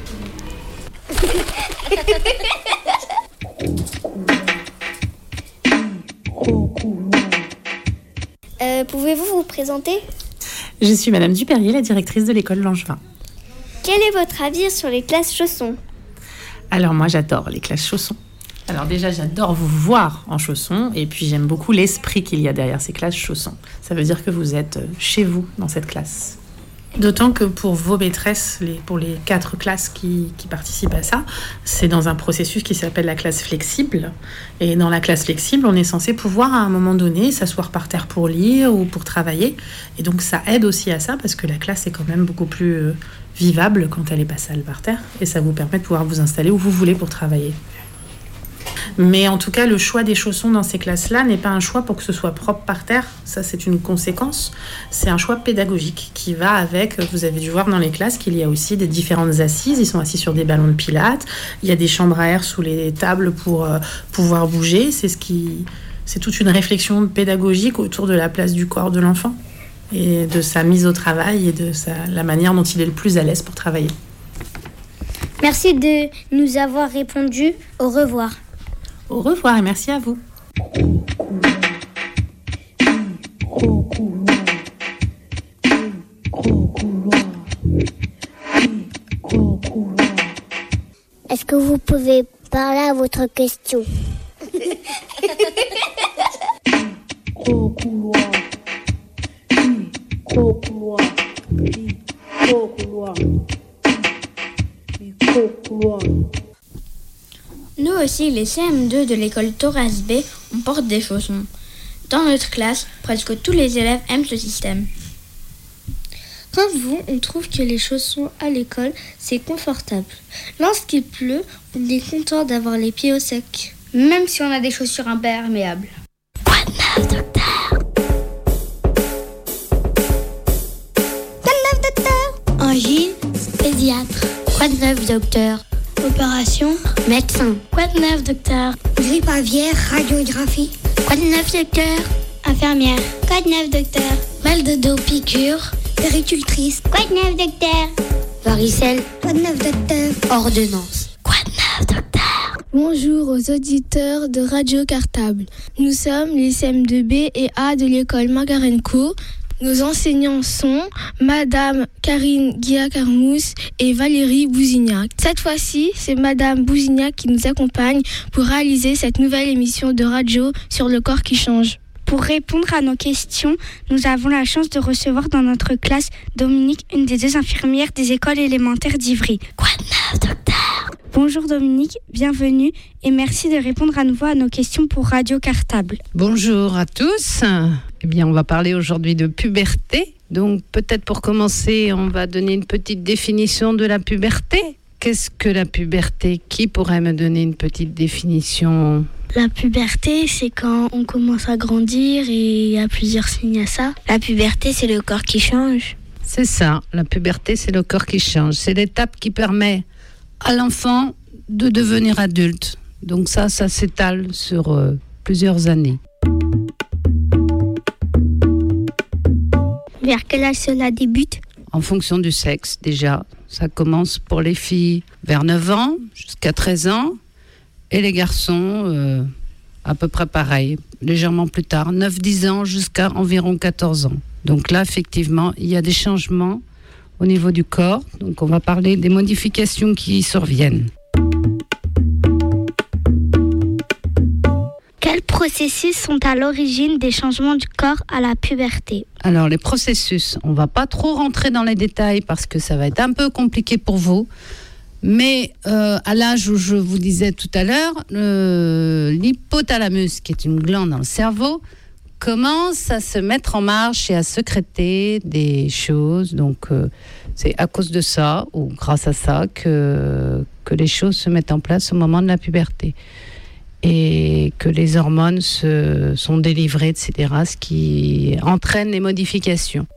Pouvez-vous vous présenter? Je suis Madame Dupérier, la directrice de l'école Langevin. Quel est votre avis sur les classes chaussons? Alors moi j'adore les classes chaussons. Alors déjà j'adore vous voir en chaussons et puis j'aime beaucoup l'esprit qu'il y a derrière ces classes chaussons. Ça veut dire que vous êtes chez vous dans cette classe. D'autant que pour vos maîtresses, pour les 4 classes qui participent à ça, c'est dans un processus qui s'appelle la classe flexible. Et dans la classe flexible, on est censé pouvoir à un moment donné s'asseoir par terre pour lire ou pour travailler. Et donc ça aide aussi à ça parce que la classe est quand même beaucoup plus vivable quand elle est pas sale par terre. Et ça vous permet de pouvoir vous installer où vous voulez pour travailler. Mais en tout cas, le choix des chaussons dans ces classes-là n'est pas un choix pour que ce soit propre par terre. Ça, c'est une conséquence. C'est un choix pédagogique qui va avec... Vous avez dû voir dans les classes qu'il y a aussi des différentes assises. Ils sont assis sur des ballons de pilates. Il y a des chambres à air sous les tables pour pouvoir bouger. C'est toute une réflexion pédagogique autour de la place du corps de l'enfant et de sa mise au travail et de la manière dont il est le plus à l'aise pour travailler. Merci de nous avoir répondu. Au revoir. Au revoir et merci à vous. Vous pouvez parler à votre question. Nous aussi, les CM2 de l'école Torres B, on porte des chaussons. Dans notre classe, presque tous les élèves aiment ce système. Comme vous, on trouve que les chaussons à l'école, c'est confortable. Lorsqu'il pleut, on est content d'avoir les pieds au sec. Même si on a des chaussures imperméables. Quoi de neuf, docteur? Quoi de neuf, docteur? Angine, pédiatre. Quoi de neuf, docteur? Opération, Médecin. quoi de neuf, docteur? Grippe aviaire, radiographie. Quoi de neuf, docteur? Infirmière. Quoi de neuf, docteur? Mal de dos, piqûre. Péricultrice. Quoi de neuf, docteur? Varicelle. Quoi de neuf, docteur? Ordonnance. Quoi de neuf, docteur? Bonjour aux auditeurs de Radio Cartable. Nous sommes les CM2B et A de l'école Margarenco. Nos enseignants sont Madame Karine Guilla-Carmousse et Valérie Bousignac. Cette fois-ci, c'est Madame Bousignac qui nous accompagne pour réaliser cette nouvelle émission de radio sur le corps qui change. Pour répondre à nos questions, nous avons la chance de recevoir dans notre classe Dominique, une des 2 infirmières des écoles élémentaires d'Ivry. Quoi de neuf, docteur? Bonjour Dominique, bienvenue et merci de répondre à nouveau à nos questions pour Radio Cartable. Bonjour à tous. Eh bien, on va parler aujourd'hui de puberté. Donc, peut-être pour commencer, on va donner une petite définition de la puberté. Qu'est-ce que la puberté? Qui pourrait me donner une petite définition? La puberté, c'est quand on commence à grandir et il y a plusieurs signes à ça. La puberté, c'est le corps qui change. C'est ça, la puberté, c'est le corps qui change. C'est l'étape qui permet à l'enfant de devenir adulte. Donc ça s'étale sur plusieurs années. Vers quel âge cela débute? En fonction du sexe, déjà. Ça commence pour les filles vers 9 ans jusqu'à 13 ans. Et les garçons, à peu près pareil, légèrement plus tard, 9-10 ans jusqu'à environ 14 ans. Donc là, effectivement, il y a des changements au niveau du corps. Donc on va parler des modifications qui surviennent. Quels processus sont à l'origine des changements du corps à la puberté? Alors les processus, on ne va pas trop rentrer dans les détails parce que ça va être un peu compliqué pour vous. Mais à l'âge où je vous disais tout à l'heure, l'hypothalamus, qui est une glande dans le cerveau, commence à se mettre en marche et à sécréter des choses. Donc c'est à cause de ça, ou grâce à ça, que les choses se mettent en place au moment de la puberté. Et que les hormones sont délivrées, etc., ce qui entraîne les modifications.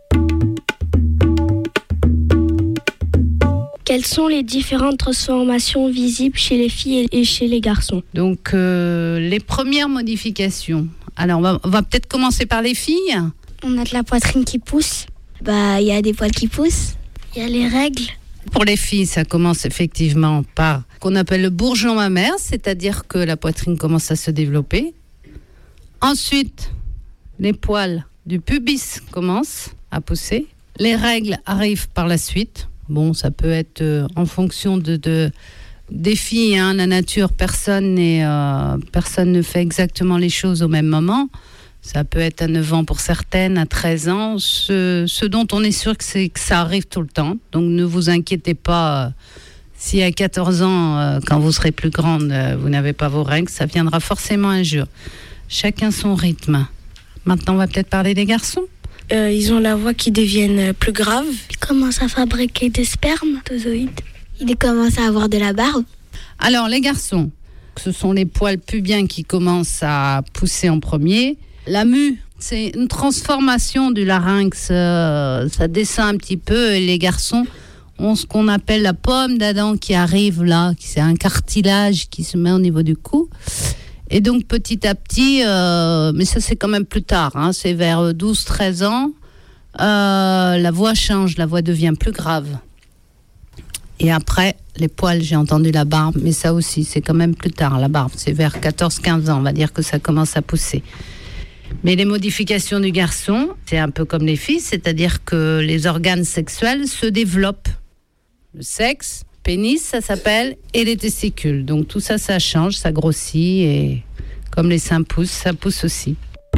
Quelles sont les différentes transformations visibles chez les filles et chez les garçons? Donc, les premières modifications. Alors, on va peut-être commencer par les filles. On a de la poitrine qui pousse. Il y a des poils qui poussent. Il y a les règles. Pour les filles, ça commence effectivement par ce qu'on appelle le bourgeon mammaire, c'est-à-dire que la poitrine commence à se développer. Ensuite, les poils du pubis commencent à pousser. Les règles arrivent par la suite. Bon, ça peut être en fonction des filles, hein, la nature, personne ne fait exactement les choses au même moment. Ça peut être à 9 ans pour certaines, à 13 ans. Ce dont on est sûr, c'est que ça arrive tout le temps. Donc ne vous inquiétez pas si à 14 ans, quand vous serez plus grande, vous n'avez pas vos règles, ça viendra forcément un jour. Chacun son rythme. Maintenant, on va peut-être parler des garçons. Ils ont la voix qui devient plus grave. Ils commencent à fabriquer des spermatozoïdes. Ils commencent à avoir de la barbe. Alors, les garçons, ce sont les poils pubiens qui commencent à pousser en premier. La mue, c'est une transformation du larynx. Ça descend un petit peu et les garçons ont ce qu'on appelle la pomme d'Adam qui arrive là. C'est un cartilage qui se met au niveau du cou. Et donc petit à petit, mais ça c'est quand même plus tard, hein, c'est vers 12-13 ans, la voix change, la voix devient plus grave. Et après, les poils, j'ai entendu la barbe, mais ça aussi c'est quand même plus tard, la barbe, c'est vers 14-15 ans, on va dire que ça commence à pousser. Mais les modifications du garçon, c'est un peu comme les filles, c'est-à-dire que les organes sexuels se développent. Le sexe, Pénis, ça s'appelle, et les testicules. Donc tout ça, ça change, ça grossit, et comme les seins poussent, ça pousse aussi.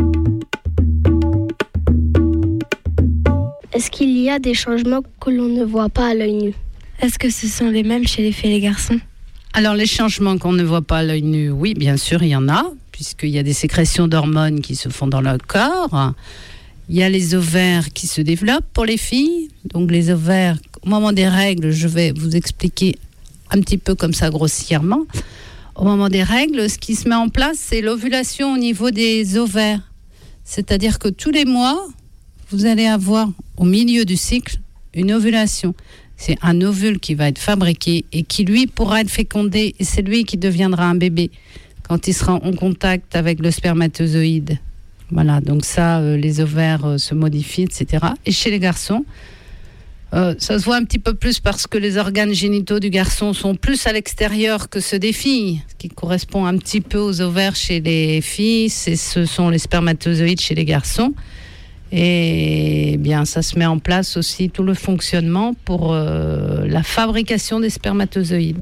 Est-ce qu'il y a des changements que l'on ne voit pas à l'œil nu? Est-ce que ce sont les mêmes chez les filles et les garçons? Alors les changements qu'on ne voit pas à l'œil nu, oui, bien sûr, il y en a, puisqu'il y a des sécrétions d'hormones qui se font dans le corps. Il y a les ovaires qui se développent pour les filles. Donc les ovaires, au moment des règles, je vais vous expliquer un petit peu comme ça grossièrement. Au moment des règles, ce qui se met en place, c'est l'ovulation au niveau des ovaires. C'est-à-dire que tous les mois, vous allez avoir au milieu du cycle une ovulation. C'est un ovule qui va être fabriqué et qui, lui, pourra être fécondé, et c'est lui qui deviendra un bébé quand il sera en contact avec le spermatozoïde. Voilà, donc ça, les ovaires se modifient, etc. Et chez les garçons, ça se voit un petit peu plus parce que les organes génitaux du garçon sont plus à l'extérieur que ceux des filles, ce qui correspond un petit peu aux ovaires chez les filles, ce sont les spermatozoïdes chez les garçons. Et bien, ça se met en place aussi tout le fonctionnement pour la fabrication des spermatozoïdes.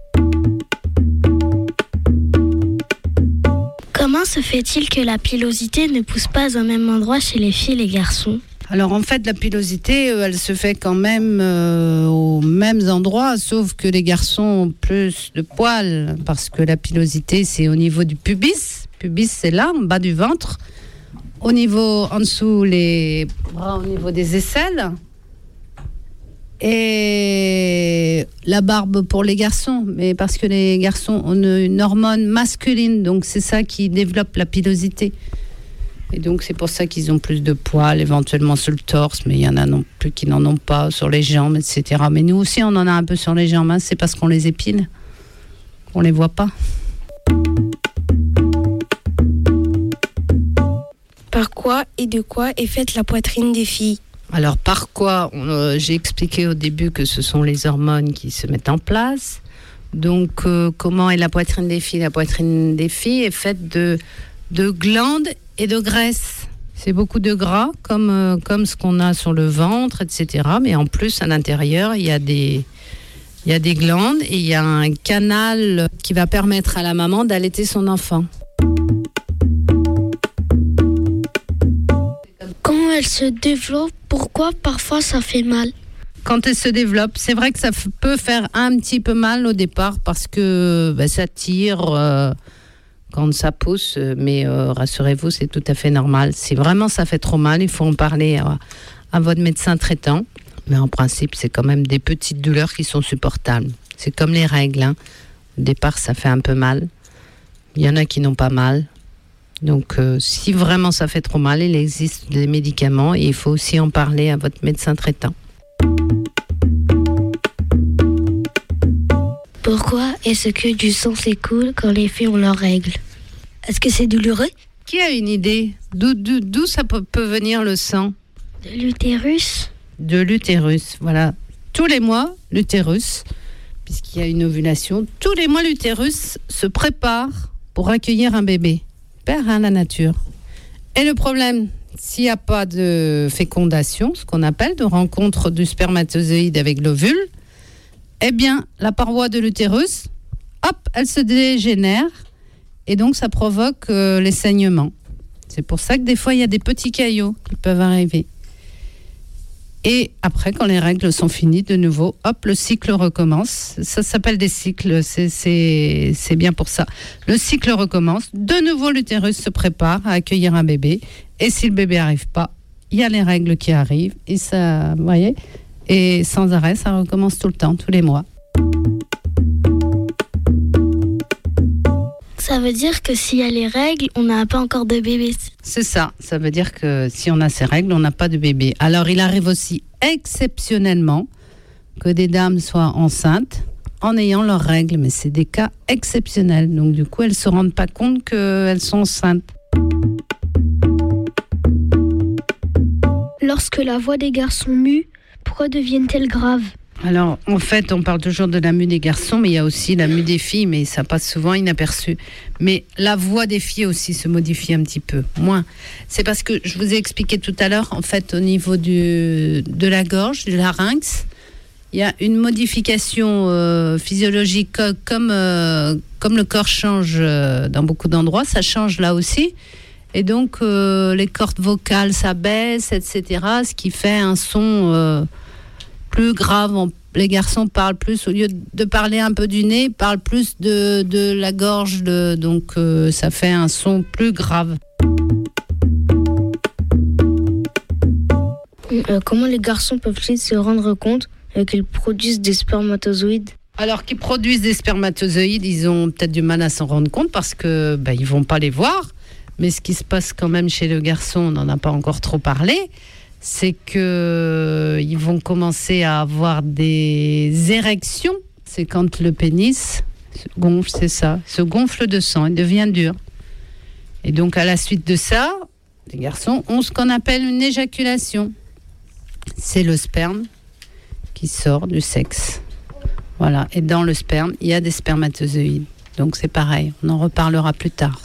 Comment se fait-il que la pilosité ne pousse pas au même endroit chez les filles et les garçons? Alors en fait, la pilosité, elle se fait quand même aux mêmes endroits, sauf que les garçons ont plus de poils, parce que la pilosité, c'est au niveau du pubis. Pubis, c'est là, en bas du ventre. Au niveau, en dessous, les bras au niveau des aisselles. Et la barbe pour les garçons, mais parce que les garçons ont une hormone masculine, donc c'est ça qui développe la pilosité. Et donc c'est pour ça qu'ils ont plus de poils, éventuellement sur le torse, mais il y en a non plus qui n'en ont pas, sur les jambes, etc. Mais nous aussi, on en a un peu sur les jambes, hein. C'est parce qu'on les épile, qu'on les voit pas. Par quoi et de quoi est faite la poitrine des filles? Alors par quoi j'ai expliqué au début que ce sont les hormones qui se mettent en place. Donc comment est la poitrine des filles? La poitrine des filles est faite de glandes et de graisse. C'est beaucoup de gras comme ce qu'on a sur le ventre, etc. Mais en plus à l'intérieur il y a des glandes et il y a un canal qui va permettre à la maman d'allaiter son enfant. Quand elle se développe, pourquoi parfois ça fait mal? Quand elle se développe, c'est vrai que ça peut faire un petit peu mal au départ parce que ça tire quand ça pousse, mais rassurez-vous, c'est tout à fait normal. Si vraiment ça fait trop mal, il faut en parler à votre médecin traitant. Mais en principe, c'est quand même des petites douleurs qui sont supportables. C'est comme les règles, hein. Au départ, ça fait un peu mal. Il y en a qui n'ont pas mal. Donc, si vraiment ça fait trop mal, il existe des médicaments et il faut aussi en parler à votre médecin traitant. Pourquoi est-ce que du sang s'écoule quand les filles ont leurs règles? Est-ce que c'est douloureux? Qui a une idée? D'où ça peut venir le sang? De l'utérus? De l'utérus, voilà. Tous les mois, l'utérus, puisqu'il y a une ovulation, tous les mois, l'utérus se prépare pour accueillir un bébé. La nature. Et le problème, s'il n'y a pas de fécondation, ce qu'on appelle de rencontre du spermatozoïde avec l'ovule, eh bien, la paroi de l'utérus, hop, elle se dégénère et donc ça provoque les saignements. C'est pour ça que des fois, il y a des petits caillots qui peuvent arriver. Et après, quand les règles sont finies, de nouveau, hop, le cycle recommence. Ça s'appelle des cycles, c'est bien pour ça. Le cycle recommence. De nouveau, l'utérus se prépare à accueillir un bébé. Et si le bébé n'arrive pas, il y a les règles qui arrivent. Et ça, vous voyez, et sans arrêt, ça recommence tout le temps, tous les mois. Ça veut dire que s'il y a les règles, on n'a pas encore de bébé. C'est ça. Ça veut dire que si on a ces règles, on n'a pas de bébé. Alors, il arrive aussi exceptionnellement que des dames soient enceintes en ayant leurs règles. Mais c'est des cas exceptionnels. Donc, du coup, elles ne se rendent pas compte qu'elles sont enceintes. Lorsque la voix des garçons mue, pourquoi deviennent-elles graves? Alors, en fait, on parle toujours de la mue des garçons, mais il y a aussi la mue des filles, mais ça passe souvent inaperçu. Mais la voix des filles aussi se modifie un petit peu, moins. C'est parce que, je vous ai expliqué tout à l'heure, en fait, au niveau de la gorge, du larynx, il y a une modification physiologique comme le corps change dans beaucoup d'endroits, ça change là aussi. Et donc, les cordes vocales s'abaissent, etc. Ce qui fait un son plus grave. Les garçons parlent plus, au lieu de parler un peu du nez, ils parlent plus de la gorge. Donc, ça fait un son plus grave. Comment les garçons peuvent-ils se rendre compte qu'ils produisent des spermatozoïdes ? Alors qu'ils produisent des spermatozoïdes, ils ont peut-être du mal à s'en rendre compte parce que ils vont pas les voir. Mais ce qui se passe quand même chez le garçon, on n'en a pas encore trop parlé, c'est que ils vont commencer à avoir des érections. C'est quand le pénis se gonfle, c'est ça, se gonfle de sang, il devient dur. Et donc à la suite de ça, les garçons ont ce qu'on appelle une éjaculation. C'est le sperme qui sort du sexe. Voilà. Et dans le sperme, il y a des spermatozoïdes. Donc c'est pareil, on en reparlera plus tard.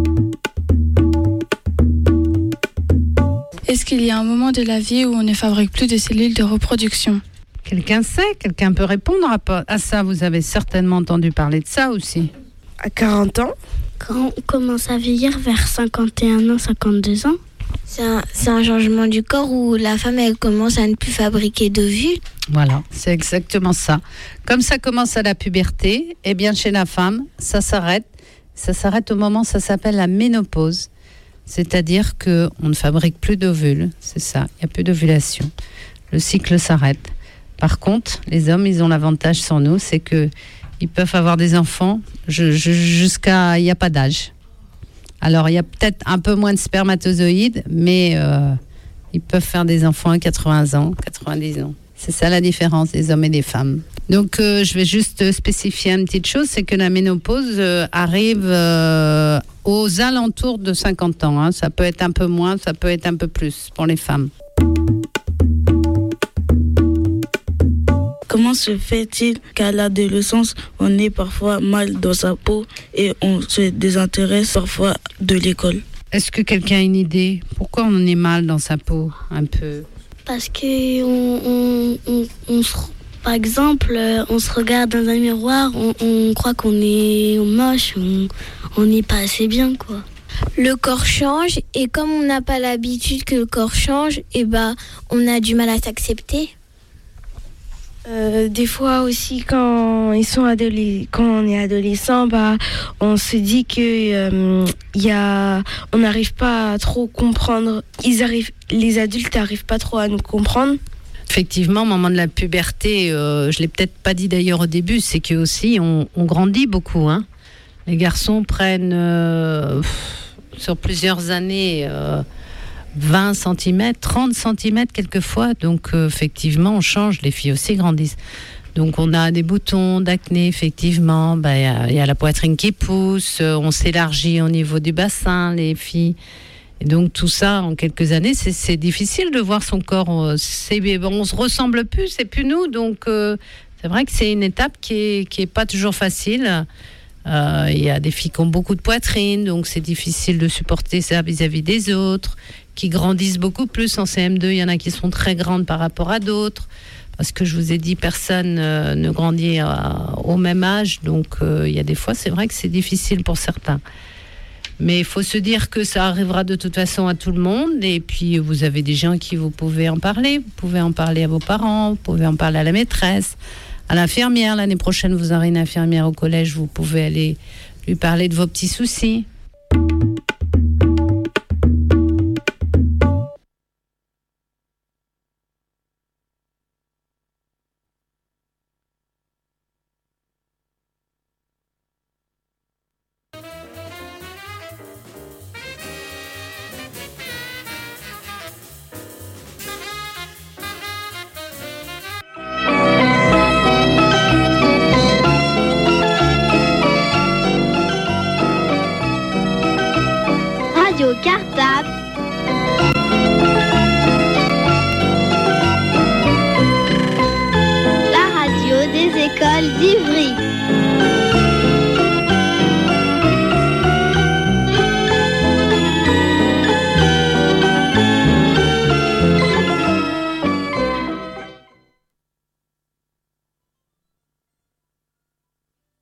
Est-ce qu'il y a un moment de la vie où on ne fabrique plus de cellules de reproduction ? Quelqu'un sait ? Quelqu'un peut répondre à ça ? Vous avez certainement entendu parler de ça aussi. À 40 ans ? Quand on commence à vieillir vers 51 ans, 52 ans. C'est un changement du corps où la femme elle commence à ne plus fabriquer d'ovules. Voilà, c'est exactement ça. Comme ça commence à la puberté, eh bien chez la femme, ça s'arrête. Ça s'arrête au moment, ça s'appelle la ménopause. C'est-à-dire qu'on ne fabrique plus d'ovules, c'est ça, il n'y a plus d'ovulation. Le cycle s'arrête. Par contre, les hommes, ils ont l'avantage sur nous, c'est qu'ils peuvent avoir des enfants jusqu'à... Il n'y a pas d'âge. Alors, il y a peut-être un peu moins de spermatozoïdes, mais ils peuvent faire des enfants à 80 ans, 90 ans. C'est ça la différence des hommes et des femmes. Donc, je vais juste spécifier une petite chose, c'est que la ménopause arrive aux alentours de 50 ans. Hein. Ça peut être un peu moins, ça peut être un peu plus pour les femmes. Comment se fait-il qu'à l'adolescence, on ait parfois mal dans sa peau et on se désintéresse parfois de l'école ? Est-ce que quelqu'un a une idée ? Pourquoi on est mal dans sa peau, un peu ? Parce que par exemple, on se regarde dans un miroir, on croit qu'on est moche, on n'est pas assez bien, quoi. Le corps change et comme on n'a pas l'habitude que le corps change, on a du mal à s'accepter. Des fois aussi quand on est adolescent, on se dit que on n'arrive pas à trop comprendre. Les adultes n'arrivent pas trop à nous comprendre. Effectivement, au moment de la puberté, je l'ai peut-être pas dit d'ailleurs au début, c'est que aussi on grandit beaucoup. Hein. Les garçons prennent sur plusieurs années 20 cm, 30 cm quelquefois. Donc effectivement, on change. Les filles aussi grandissent. Donc on a des boutons d'acné, effectivement. Y a la poitrine qui pousse. On s'élargit au niveau du bassin, les filles. Et donc tout ça, en quelques années, c'est difficile de voir son corps. On se ressemble plus, c'est plus nous. Donc c'est vrai que c'est une étape qui est pas toujours facile. Il y a des filles qui ont beaucoup de poitrine, donc c'est difficile de supporter ça vis-à-vis des autres, qui grandissent beaucoup plus. En CM2, il y en a qui sont très grandes par rapport à d'autres. Parce que je vous ai dit, personne ne grandit au même âge. Donc il y a des fois, c'est vrai que c'est difficile pour certains. Mais il faut se dire que ça arrivera de toute façon à tout le monde. Et puis, vous avez des gens à qui vous pouvez en parler. Vous pouvez en parler à vos parents, vous pouvez en parler à la maîtresse, à l'infirmière. L'année prochaine, vous aurez une infirmière au collège. Vous pouvez aller lui parler de vos petits soucis. Cartable. La radio des écoles d'Ivry.